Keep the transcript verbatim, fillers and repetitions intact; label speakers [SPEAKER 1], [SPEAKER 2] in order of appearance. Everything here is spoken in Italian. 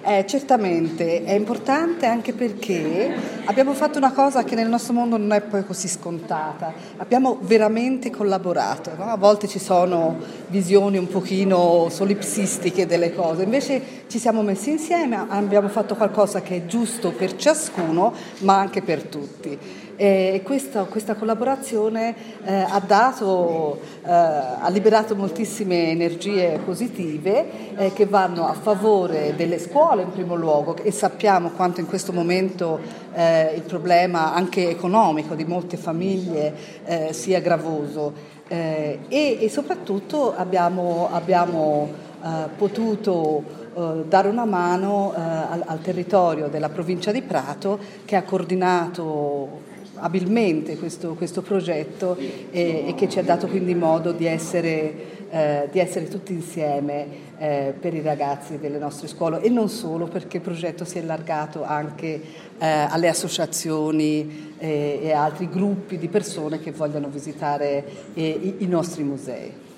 [SPEAKER 1] Eh, certamente è importante anche perché abbiamo fatto una cosa che nel nostro mondo non è poi così scontata, abbiamo veramente collaborato, no? A volte ci sono visioni un pochino solipsistiche delle cose, invece ci siamo messi insieme, abbiamo fatto qualcosa che è giusto per ciascuno ma anche per tutti. E questa, questa collaborazione eh, ha dato, eh, ha liberato moltissime energie positive eh, che vanno a favore delle scuole in primo luogo, e sappiamo quanto in questo momento eh, il problema anche economico di molte famiglie eh, sia gravoso eh, e, e soprattutto abbiamo, abbiamo eh, potuto eh, dare una mano eh, al, al territorio della provincia di Prato, che ha coordinato abilmente questo, questo progetto e, e che ci ha dato quindi modo di essere, eh, di essere tutti insieme eh, per i ragazzi delle nostre scuole, e non solo, perché il progetto si è allargato anche eh, alle associazioni eh, e altri gruppi di persone che vogliono visitare eh, i, i nostri musei.